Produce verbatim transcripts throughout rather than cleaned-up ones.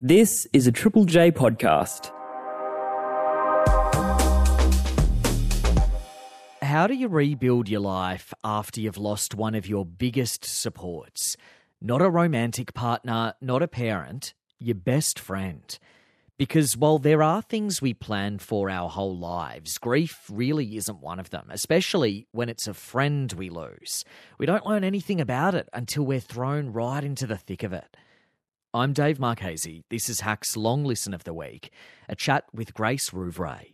This is a Triple J podcast. How do you rebuild your life after you've lost one of your biggest supports? Not a romantic partner, not a parent, your best friend. Because while there are things we plan for our whole lives, grief really isn't one of them, especially when it's a friend we lose. We don't learn anything about it until we're thrown right into the thick of it. I'm Dave Marchese. This is Hack's Long Listen of the Week, a chat with Grace Rouvray.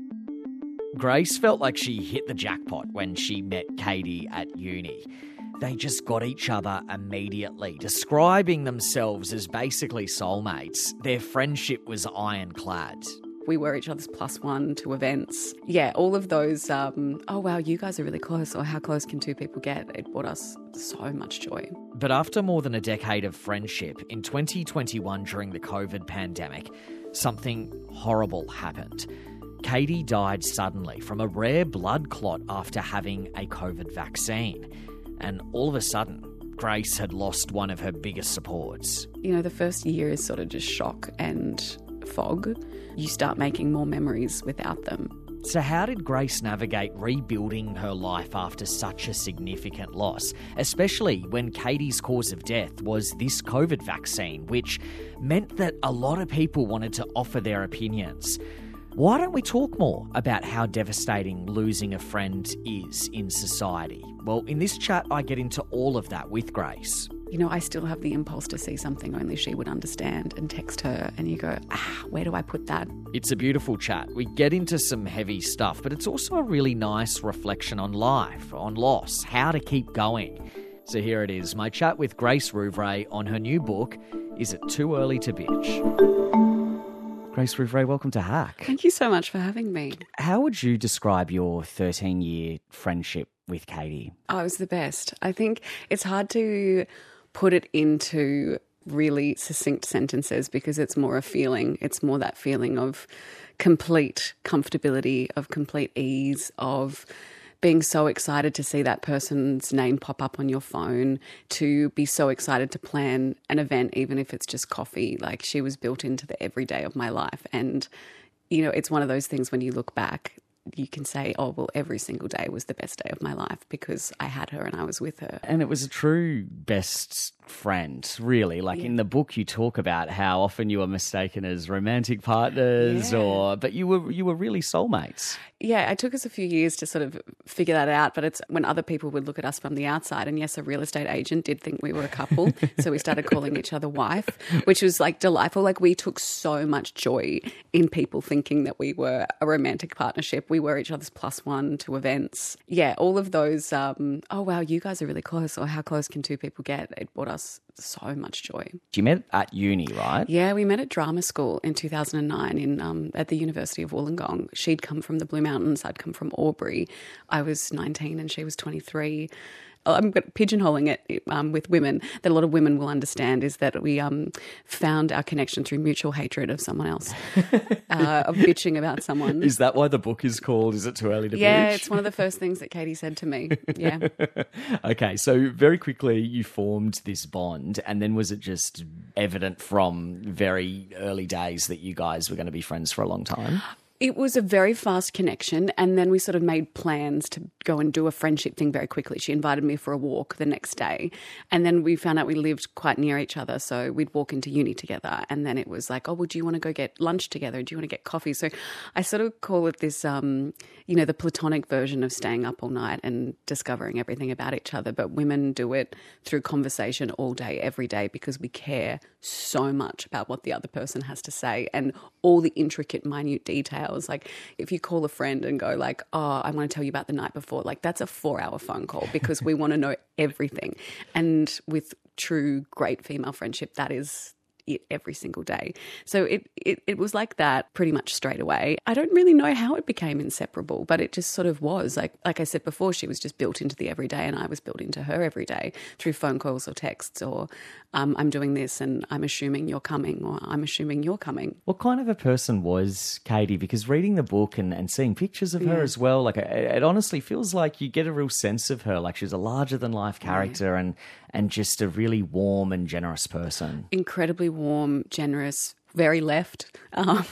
Grace felt like she hit the jackpot when she met Katie at uni. They just got each other immediately, describing themselves as basically soulmates. Their friendship was ironclad. We were each other's plus one to events. Yeah, all of those, um, oh wow, you guys are really close, or how close can two people get? It brought us so much joy. But after more than a decade of friendship, in twenty twenty-one during the COVID pandemic, something horrible happened. Katie died suddenly from a rare blood clot after having a COVID vaccine. And all of a sudden, Grace had lost one of her biggest supports. You know, the first year is sort of just shock and fog. You start making more memories without them. So how did Grace navigate rebuilding her life after such a significant loss, especially when Katie's cause of death was this COVID vaccine, which meant that a lot of people wanted to offer their opinions? Why don't we talk more about how devastating losing a friend is in society? Well, in this chat, I get into all of that with Grace. You know, I still have the impulse to see something only she would understand and text her, and you go, ah, where do I put that? It's a beautiful chat. We get into some heavy stuff, but it's also a really nice reflection on life, on loss, how to keep going. So here it is, my chat with Grace Rouvray on her new book, Is It Too Early to Bitch? Grace Rouvray, welcome to Hack. Thank you so much for having me. How would you describe your thirteen-year friendship with Katie? Oh, it was the best. I think it's hard to put it into really succinct sentences because it's more a feeling. It's more that feeling of complete comfortability, of complete ease, of being so excited to see that person's name pop up on your phone, to be so excited to plan an event, even if it's just coffee. Like, she was built into the everyday of my life. And, you know, it's one of those things when you look back, you can say, oh, well, every single day was the best day of my life because I had her and I was with her. And it was a true best friend, really. Like yeah. In the book, you talk about how often you were mistaken as romantic partners, yeah. or but you were you were really soulmates. Yeah, it took us a few years to sort of figure that out, but it's when other people would look at us from the outside, and yes, a real estate agent did think we were a couple, so we started calling each other wife, which was like delightful. Like, we took so much joy in people thinking that we were a romantic partnership. We were each other's plus one to events. Yeah, all of those, um, oh wow, you guys are really close, or how close can two people get? It brought us so much joy. You met at uni, right? Yeah, we met at drama school in two thousand nine in um, at the University of Wollongong. She'd come from the Blue Mountains, I'd come from Albury. I was nineteen and she was twenty-three. I'm pigeonholing it um, with women that a lot of women will understand is that we um, found our connection through mutual hatred of someone else, uh, of bitching about someone. Is that why the book is called Is It Too Early to yeah, Bitch? It's one of the first things that Katie said to me. Yeah. Okay, so very quickly you formed this bond, and then was it just evident from very early days that you guys were going to be friends for a long time? It was a very fast connection, and then we sort of made plans to go and do a friendship thing very quickly. She invited me for a walk the next day, and then we found out we lived quite near each other, so we'd walk into uni together, and then it was like, oh, well, do you want to go get lunch together? Do you want to get coffee? So I sort of call it this, um, you know, the platonic version of staying up all night and discovering everything about each other, but women do it through conversation all day, every day, because we care so much about what the other person has to say and all the intricate, minute details. Like, if you call a friend and go like, oh, I want to tell you about the night before, like, that's a four hour phone call because we want to know everything. And with true great female friendship, that is it every single day. So it, it it was like that pretty much straight away. I don't really know how it became inseparable, but it just sort of was. Like like I said before, she was just built into the everyday and I was built into her every day through phone calls or texts or um, I'm doing this and I'm assuming you're coming or I'm assuming you're coming. What kind of a person was Katie? Because reading the book and, and seeing pictures of her Yeah. as well, like it, it honestly feels like you get a real sense of her. Like she's a larger than life character, yeah. and and just a really warm and generous person. Incredibly warm, generous, very left. Um,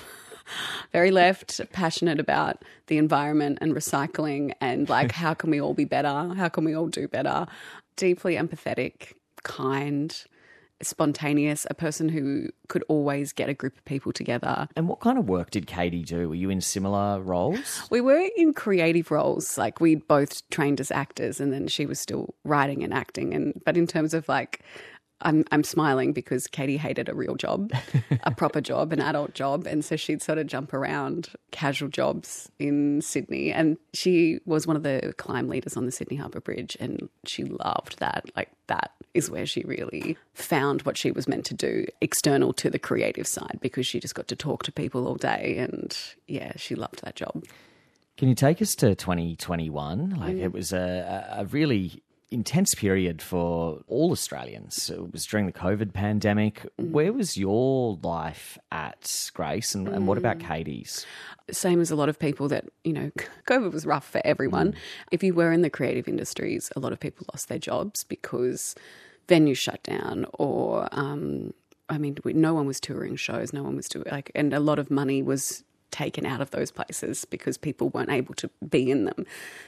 very left, passionate about the environment and recycling and like how can we all be better? How can we all do better? Deeply empathetic, kind, spontaneous, a person who could always get a group of people together. And what kind of work did Katie do? Were you in similar roles? We were in creative roles. Like we both trained as actors and then she was still writing and acting. And but in terms of like, I'm I'm smiling because Katie hated a real job, a proper job, an adult job. And so she'd sort of jump around casual jobs in Sydney. And she was one of the climb leaders on the Sydney Harbour Bridge and she loved that. Like that is where she really found what she was meant to do external to the creative side because she just got to talk to people all day. And yeah, she loved that job. Can you take us to twenty twenty-one? Like mm. it was a, a really intense period for all Australians. It was during the COVID pandemic. Mm. Where was your life at, Grace, and, and what about Katie's? Same as a lot of people that, you know, COVID was rough for everyone. Mm. If you were in the creative industries, a lot of people lost their jobs because venues shut down or, um, I mean, no one was touring shows, no one was doing, like, and a lot of money was taken out of those places because people weren't able to be in them.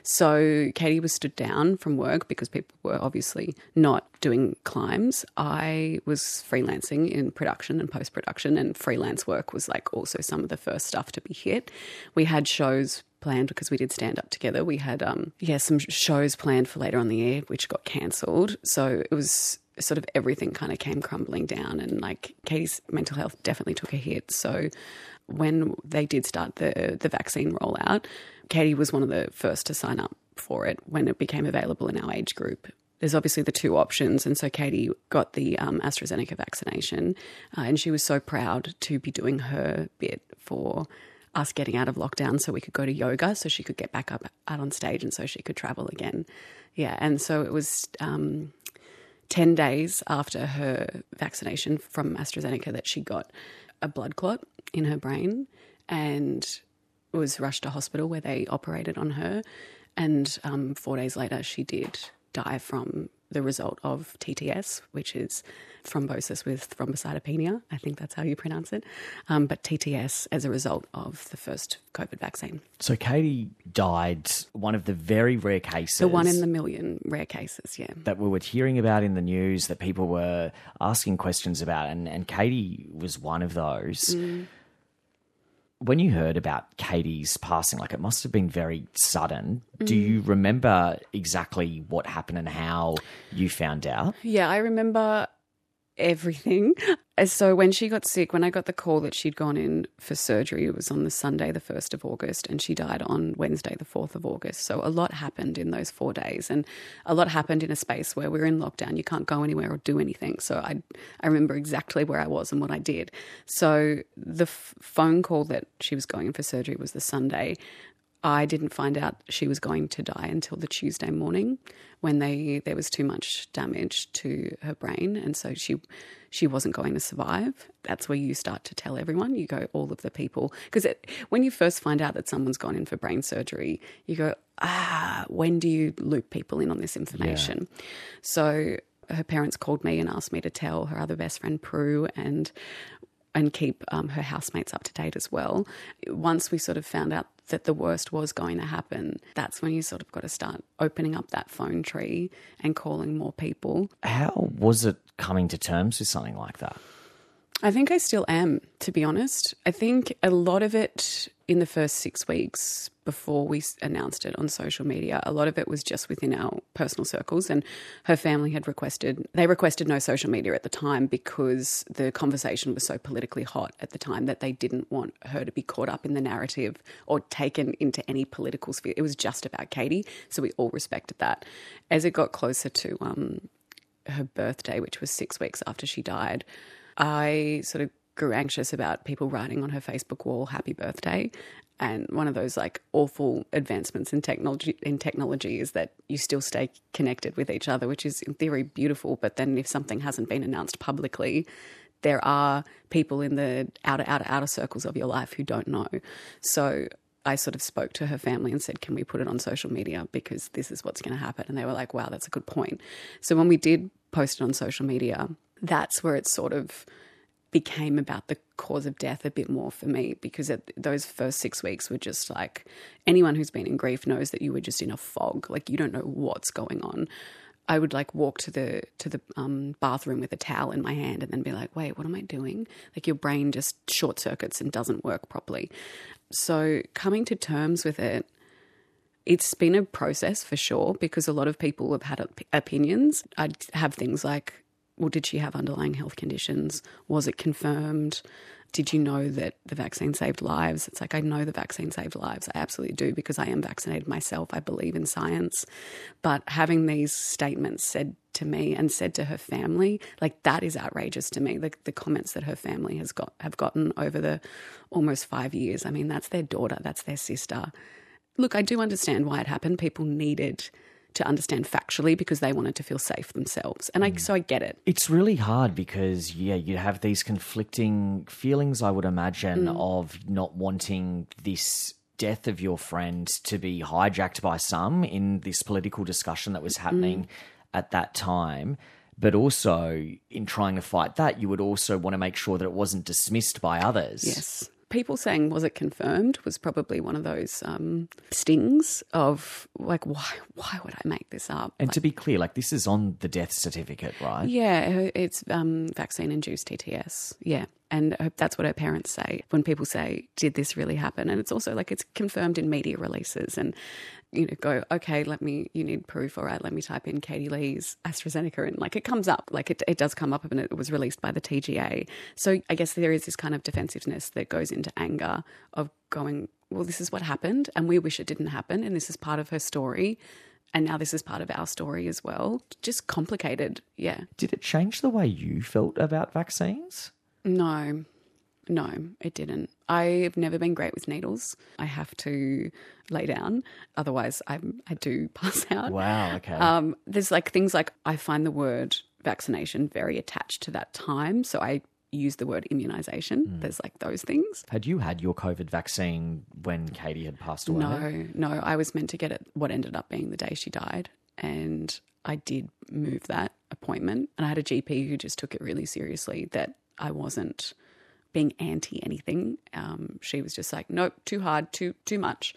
So Katie was stood down from work because people were obviously not doing climbs. I was freelancing in production and post-production, and freelance work was like also some of the first stuff to be hit. We had shows planned because we did stand up together. We had um yeah some shows planned for later on the year which got cancelled. So it was sort of everything kind of came crumbling down, and like Katie's mental health definitely took a hit. So when they did start the the vaccine rollout, Katie was one of the first to sign up for it when it became available in our age group. There's obviously the two options, and so Katie got the um, AstraZeneca vaccination, uh, and she was so proud to be doing her bit for us getting out of lockdown so we could go to yoga, so she could get back up out on stage and so she could travel again. Yeah, and so it was um, ten days after her vaccination from AstraZeneca that she got a blood clot in her brain and was rushed to hospital where they operated on her. And um, four days later, she did die from the result of T T S, which is thrombosis with thrombocytopenia. I think that's how you pronounce it. Um, but T T S as a result of the first COVID vaccine. So Katie died, one of the very rare cases. The one in the million rare cases, yeah. That we were hearing about in the news, that people were asking questions about, and, and Katie was one of those. Mm. When you heard about Katie's passing, like it must have been very sudden. Mm. Do you remember exactly what happened and how you found out? Yeah, I remember everything. So when she got sick, when I got the call that she'd gone in for surgery, it was on the Sunday, the first of August, and she died on Wednesday, the fourth of August. So a lot happened in those four days, and a lot happened in a space where we're in lockdown. You can't go anywhere or do anything. So I I remember exactly where I was and what I did. So the f- phone call that she was going in for surgery was the Sunday. I didn't find out she was going to die until the Tuesday morning when they there was too much damage to her brain, and so she she wasn't going to survive. That's where you start to tell everyone. You go, all of the people, because when you first find out that someone's gone in for brain surgery, you go, ah, when do you loop people in on this information? Yeah. So her parents called me and asked me to tell her other best friend, Prue, and and keep um, her housemates up to date as well. Once we sort of found out that the worst was going to happen, that's when you sort of got to start opening up that phone tree and calling more people. How was it coming to terms with something like that? I think I still am, to be honest. I think a lot of it in the first six weeks before we announced it on social media, a lot of it was just within our personal circles, and her family had requested, they requested no social media at the time because the conversation was so politically hot at the time that they didn't want her to be caught up in the narrative or taken into any political sphere. It was just about Katie, so we all respected that. As it got closer to um, her birthday, which was six weeks after she died, I sort of grew anxious about people writing on her Facebook wall, happy birthday. And one of those like awful advancements in technology in technology is that you still stay connected with each other, which is in theory beautiful. But then if something hasn't been announced publicly, there are people in the outer, outer, outer circles of your life who don't know. So I sort of spoke to her family and said, can we put it on social media because this is what's going to happen? And they were like, wow, that's a good point. So when we did post it on social media, that's where it sort of became about the cause of death a bit more for me, because at those first six weeks were just like, anyone who's been in grief knows that you were just in a fog. Like, you don't know what's going on. I would like walk to the to the um, bathroom with a towel in my hand and then be like, wait, what am I doing? Like, your brain just short circuits and doesn't work properly. So coming to terms with it, it's been a process for sure, because a lot of people have had op- opinions. I'd have things like, well, did she have underlying health conditions? Was it confirmed? Did you know that the vaccine saved lives? It's like, I know the vaccine saved lives. I absolutely do, because I am vaccinated myself. I believe in science. But having these statements said to me and said to her family, like, that is outrageous to me. The, the comments that her family has got have gotten over the almost five years. I mean, that's their daughter. That's their sister. Look, I do understand why it happened. People needed to understand factually because they wanted to feel safe themselves. And I, so I get it. It's really hard because, yeah, you have these conflicting feelings, I would imagine, mm. of not wanting this death of your friend to be hijacked by some in this political discussion that was happening mm. at that time. But also, in trying to fight that, you would also want to make sure that it wasn't dismissed by others. Yes. People saying, was it confirmed, was probably one of those um, stings of like, why why would I make this up? And like, to be clear, like, this is on the death certificate, right? Yeah, it's um, vaccine-induced T T S, yeah. And that's what her parents say when people say, did this really happen? And it's also like, it's confirmed in media releases and, you know, go, okay, let me, you need proof. All right, let me type in Katie Lee's AstraZeneca. And like, it comes up, like it, it does come up and it was released by the T G A. So I guess there is this kind of defensiveness that goes into anger of going, well, this is what happened and we wish it didn't happen. And this is part of her story. And now this is part of our story as well. Just complicated, yeah. Did it change the way you felt about vaccines? No, no, it didn't. I've never been great with needles. I have to lay down. Otherwise, I I do pass out. Wow, okay. Um, there's like things like I find the word vaccination very attached to that time. So I use the word immunisation. Mm. There's like those things. Had you had your COVID vaccine when Katie had passed away? No, no. I was meant to get it what ended up being the day she died. And I did move that appointment. And I had a G P who just took it really seriously, that I wasn't being anti anything. Um, she was just like, nope, too hard, too too much.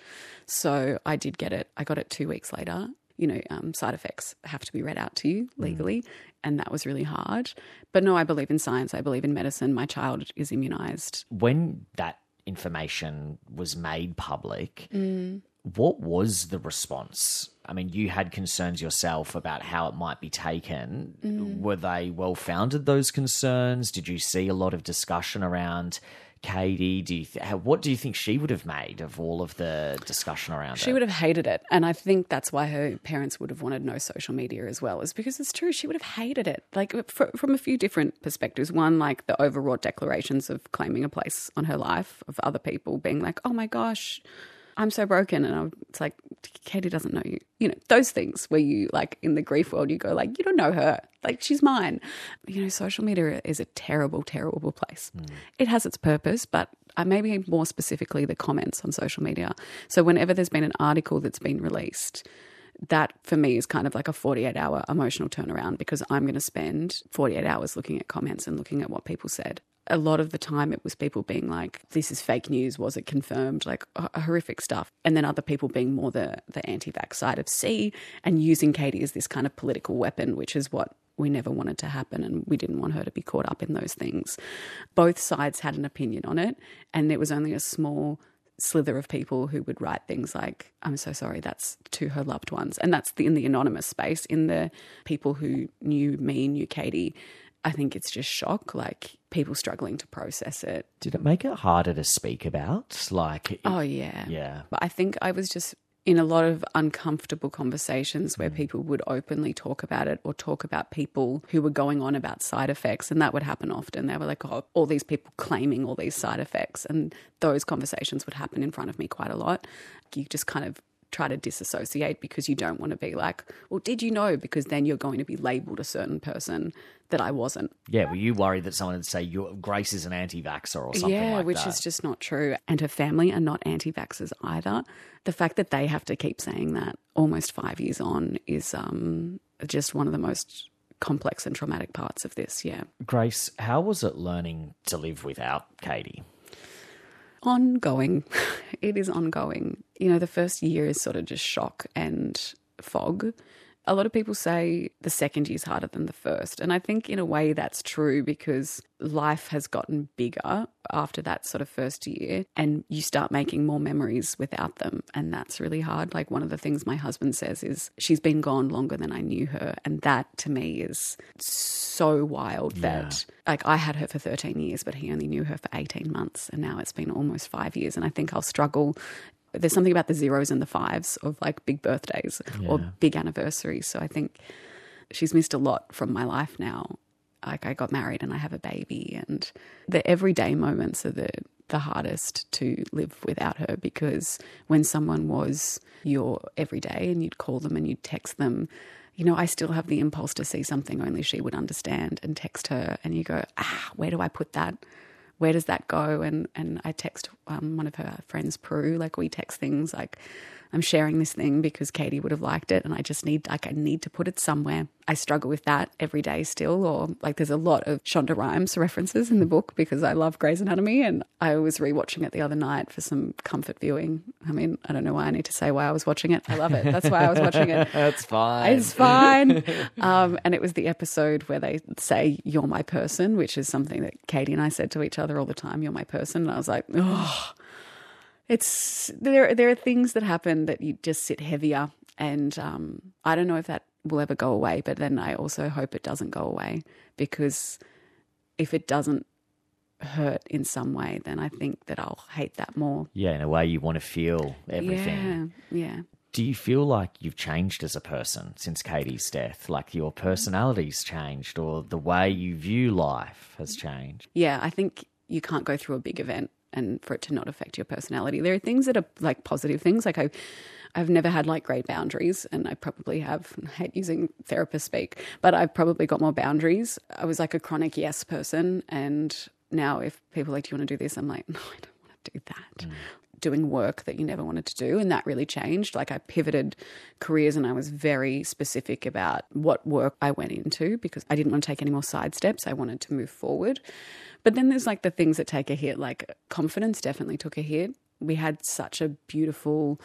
So I did get it. I got it two weeks later. You know, um, side effects have to be read out to you legally, mm. and that was really hard. But no, I believe in science. I believe in medicine. My child is immunised. When that information was made public, mm. what was the response? I mean, you had concerns yourself about how it might be taken. Mm. Were they well-founded, those concerns? Did you see a lot of discussion around Katie? Do you th- what do you think she would have made of all of the discussion around she it? Would have hated it. And I think that's why her parents would have wanted no social media as well, is because it's true. She would have hated it, like for, from a few different perspectives. One, like the overwrought declarations of claiming a place on her life, of other people being like, oh my gosh, I'm so broken. And I'm, it's like, Katie doesn't know you. You know, those things where you, like, in the grief world, you go like, you don't know her. Like, she's mine. You know, social media is a terrible, terrible place. Mm. It has its purpose, but uh, maybe more specifically the comments on social media. So whenever there's been an article that's been released, that for me is kind of like a forty-eight hour emotional turnaround, because I'm going to spend forty-eight hours looking at comments and looking at what people said. A lot of the time it was people being like, this is fake news, was it confirmed, like h- horrific stuff. And then other people being more the, the anti-vax side of C and using Katie as this kind of political weapon, which is what we never wanted to happen, and we didn't want her to be caught up in those things. Both sides had an opinion on it, and it was only a small slither of people who would write things like, I'm so sorry, that's to her loved ones. And that's the, in the anonymous space. In the people who knew me, knew Katie, I think it's just shock, like people struggling to process it. Did it make it harder to speak about? Like, it, oh, yeah. Yeah. But I think I was just in a lot of uncomfortable conversations where mm. people would openly talk about it, or talk about people who were going on about side effects. And that would happen often. They were like, oh, all these people claiming all these side effects. And those conversations would happen in front of me quite a lot. You just kind of try to disassociate because you don't want to be like, well, did you know? Because then you're going to be labelled a certain person that I wasn't. Yeah, were you worried that someone would say You're, Grace is an anti-vaxxer or something yeah, like which that? is just not true. And her family are not anti-vaxxers either. The fact that they have to keep saying that almost five years on is um, just one of the most complex and traumatic parts of this, yeah. Grace, how was it learning to live without Katie? Ongoing. It is ongoing. You know, the first year is sort of just shock and fog. A lot of people say the second year is harder than the first. And I think in a way that's true because life has gotten bigger after that sort of first year and you start making more memories without them. And that's really hard. Like one of the things my husband says is she's been gone longer than I knew her. And that to me is so wild Yeah. that like I had her for thirteen years, but he only knew her for eighteen months. And now it's been almost five years. And I think I'll struggle. There's something about the zeros and the fives of like big birthdays Yeah. or big anniversaries. So I think she's missed a lot from my life now. Like I got married and I have a baby and the everyday moments are the, the hardest to live without her because when someone was your everyday and you'd call them and you'd text them, you know, I still have the impulse to see something only she would understand and text her and you go, ah, where do I put that? Where does that go? And and I text um, one of her friends, Prue, like we text things like, I'm sharing this thing because Katie would have liked it and I just need, like I need to put it somewhere. I struggle with that every day still, or like there's a lot of Shonda Rhimes references in the book because I love Grey's Anatomy and I was rewatching it the other night for some comfort viewing. I mean, I don't know why I need to say why I was watching it. I love it. That's why I was watching it. That's fine. It's fine. Um, and it was the episode where they say, you're my person, which is something that Katie and I said to each other all the time, you're my person. And I was like, oh, it's there. There are things that happen that you just sit heavier. And um, I don't know if that will ever go away, but then I also hope it doesn't go away because if it doesn't hurt in some way, then I think that I'll hate that more. Yeah, in a way you want to feel everything. Yeah, yeah. Do you feel like you've changed as a person since Katie's death? Like your personality's changed or the way you view life has changed? Yeah, I think you can't go through a big event and for it to not affect your personality. There are things that are like positive things. Like I, I've never had like great boundaries and I probably have, I hate using therapist speak, but I've probably got more boundaries. I was like a chronic yes person. And now if people are like, do you want to do this? I'm like, no, I don't want to do that. Mm. Doing work that you never wanted to do. And that really changed. Like I pivoted careers and I was very specific about what work I went into because I didn't want to take any more side steps. I wanted to move forward. But then there's like the things that take a hit, like confidence definitely took a hit. We had such a beautiful,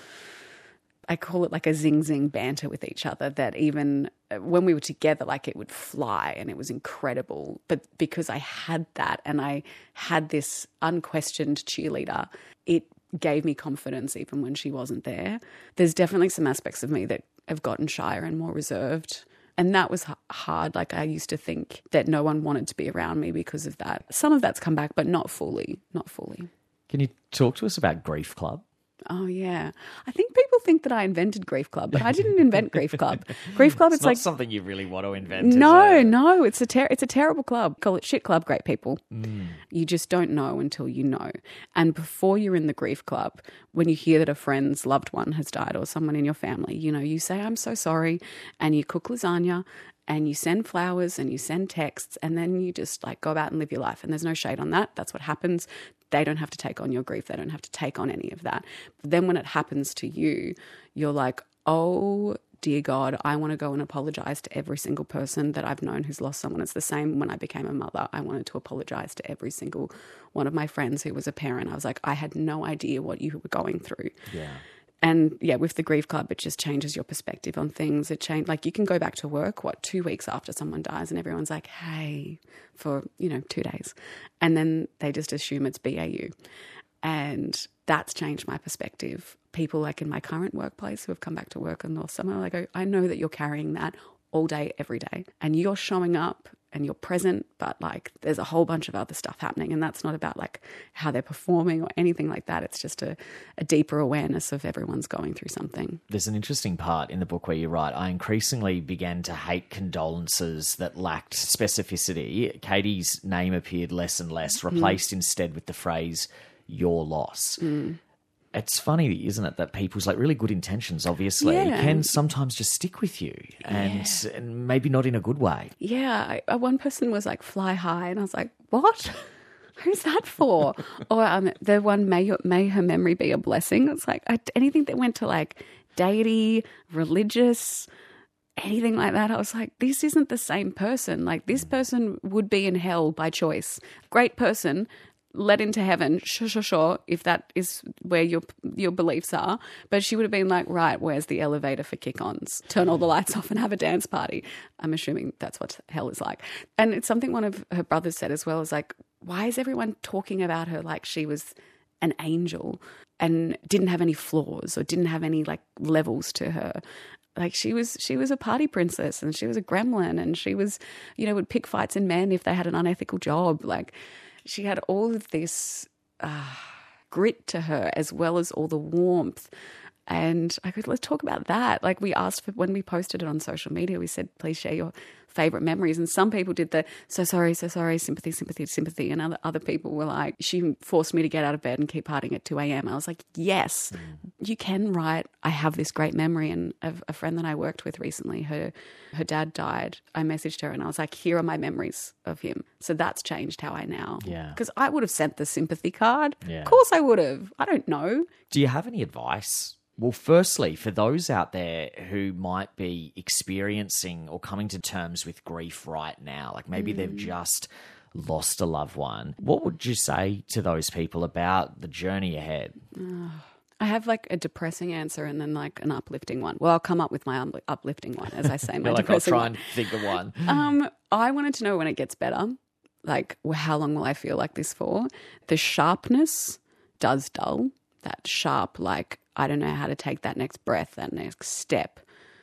I call it like a zing zing banter with each other that even when we were together, like it would fly and it was incredible. But because I had that and I had this unquestioned cheerleader, it gave me confidence even when she wasn't there. There's definitely some aspects of me that have gotten shyer and more reserved. And that was hard. Like I used to think that no one wanted to be around me because of that. Some of that's come back, but not fully, not fully. Can you talk to us about Grief Club? Oh, yeah. I think people think that I invented Grief Club, but I didn't invent Grief Club. Grief Club, it's, it's not like something you really want to invent. No, is it? no, it's a ter- it's a terrible club. Call it Shit Club, great people. Mm. You just don't know until you know. And before you're in the Grief Club, when you hear that a friend's loved one has died or someone in your family, you know, you say, I'm so sorry, and you cook lasagna and you send flowers and you send texts and then you just like go out and live your life. And there's no shade on that. That's what happens. They don't have to take on your grief. They don't have to take on any of that. But then when it happens to you, you're like, oh, dear God, I want to go and apologize to every single person that I've known who's lost someone. It's the same when I became a mother. I wanted to apologize to every single one of my friends who was a parent. I was like, I had no idea what you were going through. Yeah. And yeah, with the Grief Club, it just changes your perspective on things. It changed, like you can go back to work, what, two weeks after someone dies and everyone's like, hey, for, you know, two days. And then they just assume it's B A U. And that's changed my perspective. People like in my current workplace who have come back to work in the summer, like, I, I know that you're carrying that all day, every day. And you're showing up and you're present, but like there's a whole bunch of other stuff happening. And that's not about like how they're performing or anything like that. It's just a, a deeper awareness of everyone's going through something. There's an interesting part in the book where you write, I increasingly began to hate condolences that lacked specificity. Katie's name appeared less and less, replaced mm. instead with the phrase, your loss. Mm. It's funny, isn't it, that people's like really good intentions, obviously, Yeah. can sometimes just stick with you and, Yeah. and maybe not in a good way. Yeah, I, one person was like, fly high. And I was like, what? Who's that for? Or um, the one, may, your, may her memory be a blessing. It's like I, anything that went to like deity, religious, anything like that. I was like, this isn't the same person. Like this person would be in hell by choice. Great person, led into heaven, sure, sure, sure, if that is where your your beliefs are. But she would have been like, right, where's the elevator for kick-ons? Turn all the lights off and have a dance party. I'm assuming that's what hell is like. And it's something one of her brothers said as well, is like, why is everyone talking about her like she was an angel and didn't have any flaws or didn't have any like levels to her? Like she was, she was a party princess and she was a gremlin and she was, you know, would pick fights in men if they had an unethical job. Like she had all of this uh, grit to her as well as all the warmth. And I could, let's talk about that. Like we asked for, when we posted it on social media, we said, please share your favorite memories. And some people did the, so sorry, so sorry, sympathy, sympathy, sympathy. And other, other people were like, she forced me to get out of bed and keep partying at two a.m. I was like, yes, mm. you can write, I have this great memory. And a, a friend that I worked with recently, her, her dad died. I messaged her and I was like, here are my memories of him. So that's changed how I now. Yeah. Because I would have sent the sympathy card. Yeah. Of course I would have. I don't know. Do you have any advice? Well, firstly, for those out there who might be experiencing or coming to terms with grief right now, like maybe mm. they've just lost a loved one, what would you say to those people about the journey ahead? Uh, I have like a depressing answer and then like an uplifting one. Well, I'll come up with my um, uplifting one, as I say. My like depressing I'll try one. and think of one. Um, I wanted to know when it gets better. Like, well, how long will I feel like this for? The sharpness does dull. That sharp, like, I don't know how to take that next breath, that next step.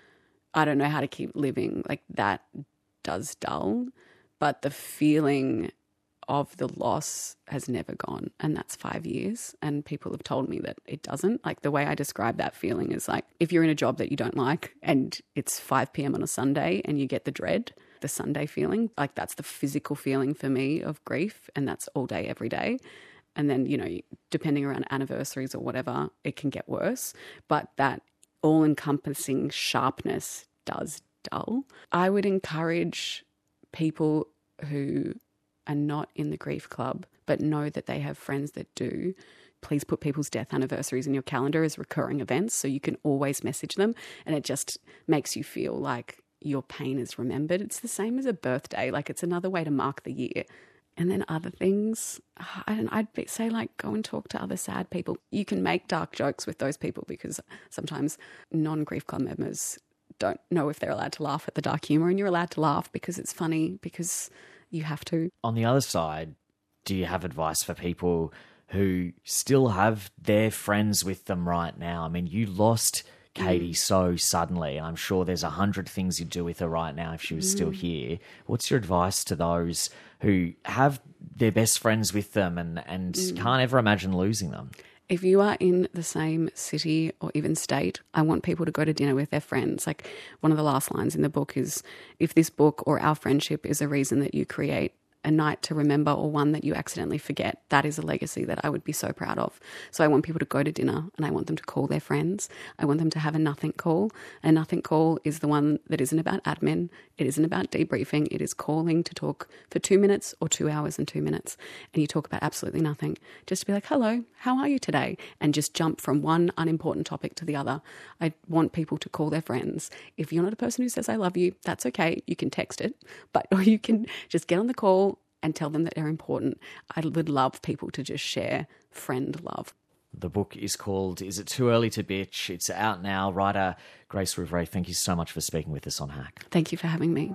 I don't know how to keep living. Like that does dull. But the feeling of the loss has never gone. And that's five years. And people have told me that it doesn't. Like the way I describe that feeling is like if you're in a job that you don't like and it's five p.m. on a Sunday and you get the dread, the Sunday feeling, like that's the physical feeling for me of grief. And that's all day, every day. And then, you know, depending around anniversaries or whatever, it can get worse. But that all-encompassing sharpness does dull. I would encourage people who are not in the grief club but know that they have friends that do, please put people's death anniversaries in your calendar as recurring events so you can always message them. And it just makes you feel like your pain is remembered. It's the same as a birthday. Like it's another way to mark the year. And then other things, I don't, I'd say like go and talk to other sad people. You can make dark jokes with those people because sometimes non-grief club members don't know if they're allowed to laugh at the dark humour, and you're allowed to laugh because it's funny, because you have to. On the other side, do you have advice for people who still have their friends with them right now? I mean, you lost Katie mm. so suddenly, and I'm sure there's a hundred things you'd do with her right now if she was mm. still here. What's your advice to those who have their best friends with them and, and mm. can't ever imagine losing them? If you are in the same city or even state, I want people to go to dinner with their friends. Like one of the last lines in the book is, if this book or our friendship is a reason that you create a night to remember or one that you accidentally forget, that is a legacy that I would be so proud of. So I want people to go to dinner and I want them to call their friends. I want them to have a nothing call. A nothing call is the one that isn't about admin. It isn't about debriefing. It is calling to talk for two minutes or two hours and two minutes. And you talk about absolutely nothing. Just to be like, hello, how are you today? And just jump from one unimportant topic to the other. I want people to call their friends. If you're not a person who says I love you, that's okay. You can text it, but or you can just get on the call and tell them that they're important. I would love people to just share friend love. The book is called Is It Too Early to Bitch? It's out now. Writer Grace Rouvray, thank you so much for speaking with us on Hack. Thank you for having me.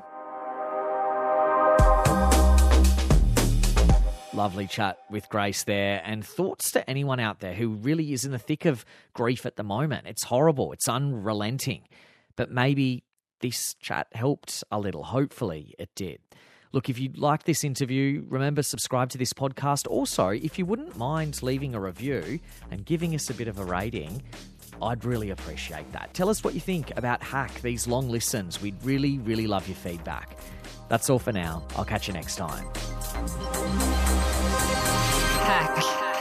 Lovely chat with Grace there. And thoughts to anyone out there who really is in the thick of grief at the moment. It's horrible. It's unrelenting. But maybe this chat helped a little. Hopefully it did. Look, if you like this interview, remember, subscribe to this podcast. Also, if you wouldn't mind leaving a review and giving us a bit of a rating, I'd really appreciate that. Tell us what you think about Hack, these long listens. We'd really, really love your feedback. That's all for now. I'll catch you next time. Hack.